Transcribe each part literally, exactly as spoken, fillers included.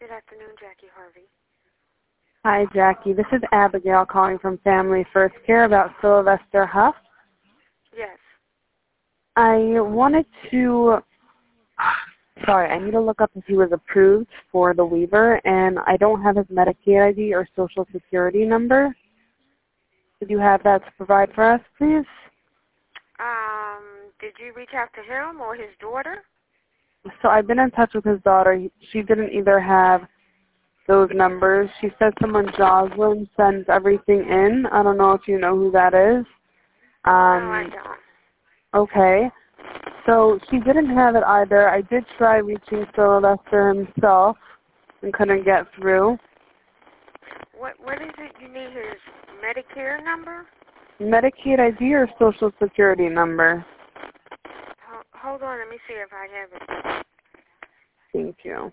Good afternoon, Jackie Harvey. Hi, Jackie. This is Abigail calling from Family First Care about Sylvester Huff. Yes. I wanted to, sorry, I need to look up if he was approved for the waiver, and I don't have his Medicaid I D or Social Security number. Could you have that to provide for us, please? Um, did you reach out to him or his daughter? So I've been in touch with his daughter. She didn't either have those numbers. She said someone, Jocelyn, sends everything in. I don't know if you know who that is. Um, no, I don't. Okay. So she didn't have it either. I did try reaching Sylvester himself and couldn't get through. What What is it? You need his Medicare number? Medicaid I D or Social Security number? Ho hold on, let me see if I have it. Thank you.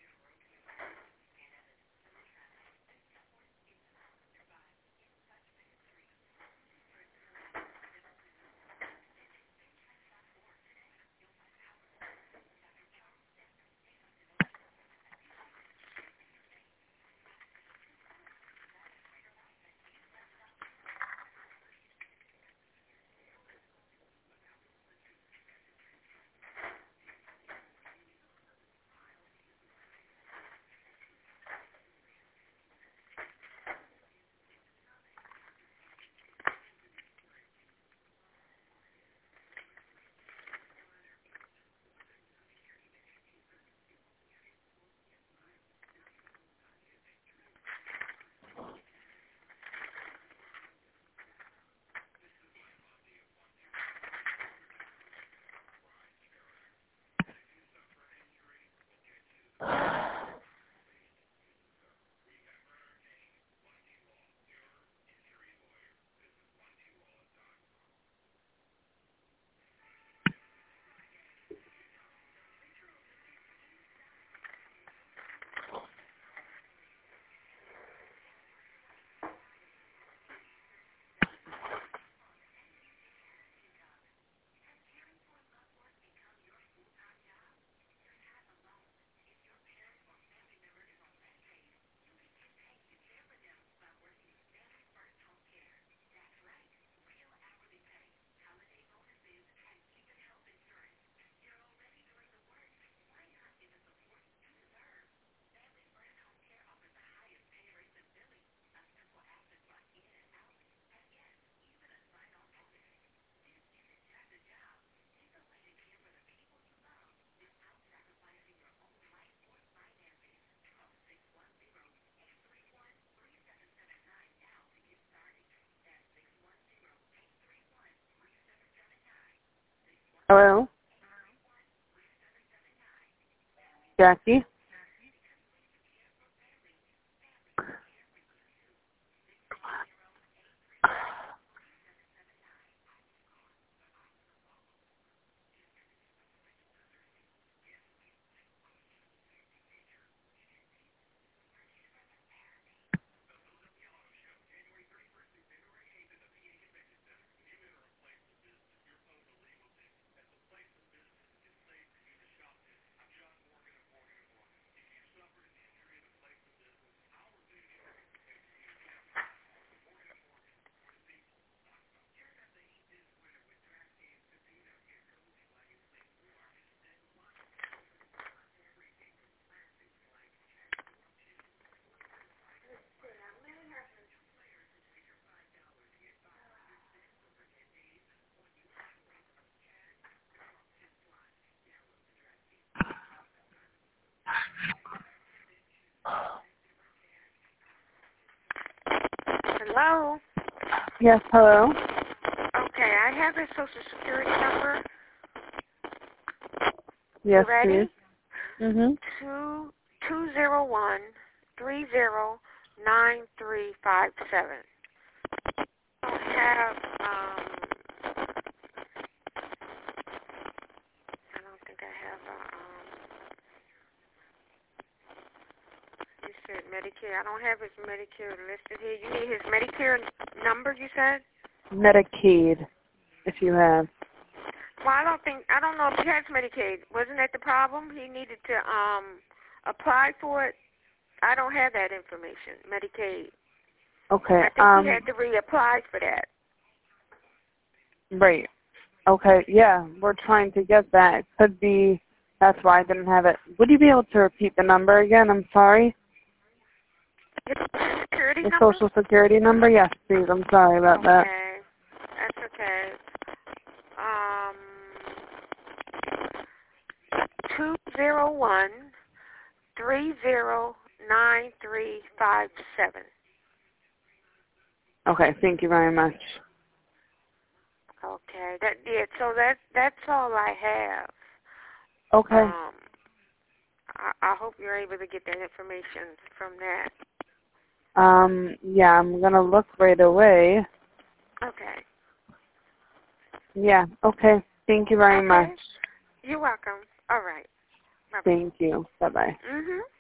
Hello? Jackie? Hello? Yes, hello? Okay, I have his Social Security number. Yes, You ready? please. Mm-hmm. Two two zero one three zero nine three five seven. I don't have um I don't think I have a um you said Medicare. I don't have his Medicare listed here. You need his Medicare number, you said? Medicaid, if you have. Well, I don't think I don't know if he has Medicaid. Wasn't that the problem? He needed to um apply for it. I don't have that information, Medicaid. Okay. I think Um. he had to reapply for that. Right. Okay. Yeah, we're trying to get that. It could be that's why I didn't have it. Would you be able to repeat the number again? I'm sorry. His security The number? social security number? Yes, please. I'm sorry about that. Okay. That's okay. Um, two zero one three zero nine three five seven. Okay. Thank you very much. Okay. That yeah. So that that's all I have. Okay. Um, I, I hope you're able to get that information from that. Um. Yeah, I'm gonna look right away. Okay. Yeah. Okay. Thank you very Okay. much. You're welcome. All right. Bye-bye. Thank you. Bye bye. Mhm.